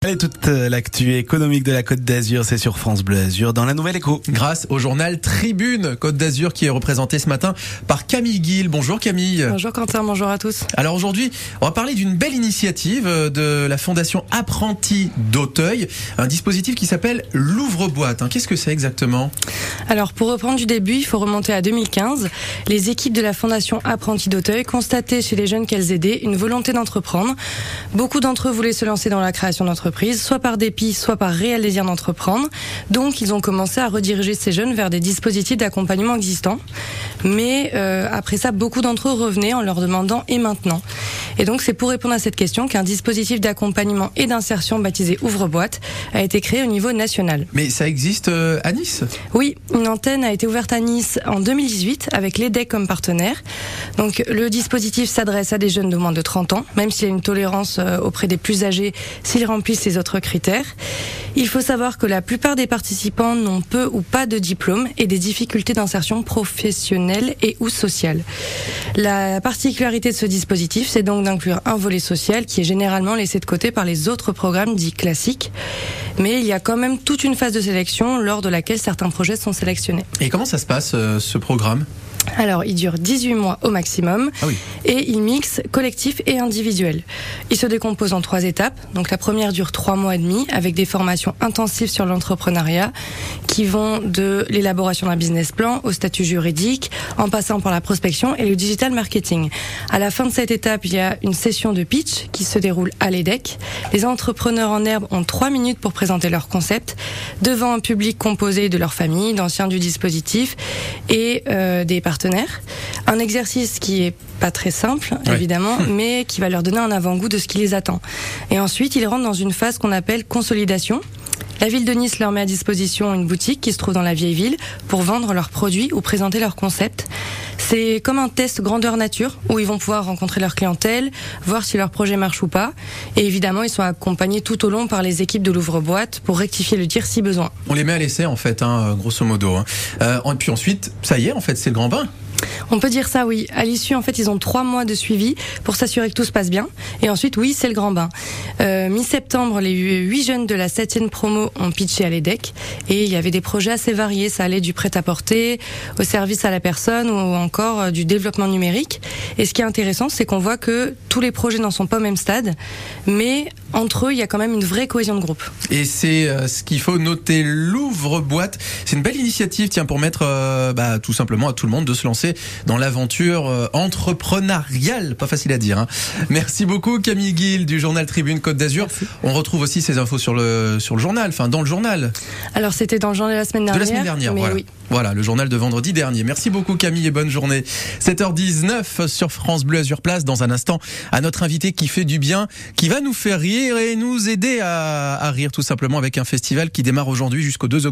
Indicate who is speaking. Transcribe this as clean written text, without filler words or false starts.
Speaker 1: Et toute l'actu économique de la Côte d'Azur, c'est sur France Bleu Azur dans la Nouvelle Écho.
Speaker 2: Grâce au journal Tribune Côte d'Azur qui est représenté ce matin par Camille Guil. Bonjour Camille.
Speaker 3: Bonjour Quentin, bonjour à tous.
Speaker 2: Alors aujourd'hui, on va parler d'une belle initiative de la Fondation Apprentis d'Auteuil, un dispositif qui s'appelle l'ouvre-boîte. Qu'est-ce que c'est exactement ?
Speaker 3: Alors pour reprendre du début, il faut remonter à 2015. Les équipes de la Fondation Apprentis d'Auteuil constataient chez les jeunes qu'elles aidaient une volonté d'entreprendre. Beaucoup d'entre eux voulaient se lancer dans la création d'entreprises, soit par dépit, soit par réel désir d'entreprendre. Donc ils ont commencé à rediriger ces jeunes vers des dispositifs d'accompagnement existants. Mais après ça, beaucoup d'entre eux revenaient en leur demandant « et maintenant ?» Et donc c'est pour répondre à cette question qu'un dispositif d'accompagnement et d'insertion baptisé Ouvre-boîte a été créé au niveau national.
Speaker 2: Mais ça existe à Nice ?
Speaker 3: Oui, une antenne a été ouverte à Nice en 2018 avec l'EDEC comme partenaire. Donc le dispositif s'adresse à des jeunes de moins de 30 ans, même s'il y a une tolérance auprès des plus âgés s'ils remplissent les autres critères. Il faut savoir que la plupart des participants n'ont peu ou pas de diplôme et des difficultés d'insertion professionnelle et ou sociale. La particularité de ce dispositif, c'est donc d'inclure un volet social qui est généralement laissé de côté par les autres programmes dits classiques. Mais il y a quand même toute une phase de sélection lors de laquelle certains projets sont sélectionnés.
Speaker 2: Et comment ça se passe ce programme ?
Speaker 3: Alors, il dure 18 mois au maximum et il mixe collectif et individuel. Il se décompose en 3 étapes. Donc, la première dure 3 mois et demi avec des formations intensives sur l'entrepreneuriat qui vont de l'élaboration d'un business plan au statut juridique en passant par la prospection et le digital marketing. À la fin de cette étape, il y a une session de pitch qui se déroule à l'EDEC. Les entrepreneurs en herbe ont 3 minutes pour présenter leur concept devant un public composé de leur famille, d'anciens du dispositif et des partenaires. Un exercice qui est pas très simple, évidemment, mais qui va leur donner un avant-goût de ce qui les attend. Et ensuite, ils rentrent dans une phase qu'on appelle consolidation. La ville de Nice leur met à disposition une boutique qui se trouve dans la vieille ville pour vendre leurs produits ou présenter leurs concepts. C'est comme un test grandeur nature où ils vont pouvoir rencontrer leur clientèle, voir si leur projet marche ou pas. Et évidemment, ils sont accompagnés tout au long par les équipes de l'ouvre-boîte pour rectifier le tir si besoin.
Speaker 2: On les met à l'essai en fait, grosso modo. Et puis ensuite, ça y est, en fait, c'est le grand bain.
Speaker 3: On peut dire ça, oui. À l'issue, en fait, ils ont 3 mois de suivi pour s'assurer que tout se passe bien. Et ensuite, oui, c'est le grand bain. Mi-septembre, les 8 jeunes de la 7e promo ont pitché à l'EDEC. Et il y avait des projets assez variés. Ça allait du prêt-à-porter au service à la personne ou encore du développement numérique. Et ce qui est intéressant, c'est qu'on voit que tous les projets n'en sont pas au même stade. Mais entre eux, il y a quand même une vraie cohésion de groupe.
Speaker 2: Et c'est ce qu'il faut noter, l'ouvre-boîte. C'est une belle initiative, pour mettre tout simplement à tout le monde de se lancer dans l'aventure entrepreneuriale. Pas facile à dire. Merci beaucoup Camille Guil du journal Tribune Côte d'Azur. Merci. On retrouve aussi ces infos sur le journal, dans le journal.
Speaker 3: Alors c'était dans le journal de la semaine dernière.
Speaker 2: De la semaine dernière, voilà. Oui. Voilà, le journal de vendredi dernier. Merci beaucoup Camille et bonne journée. 7h19 sur France Bleu Azur Place. Dans un instant, à notre invité qui fait du bien, qui va nous faire rire et nous aider à rire tout simplement avec un festival qui démarre aujourd'hui jusqu'au 2 octobre.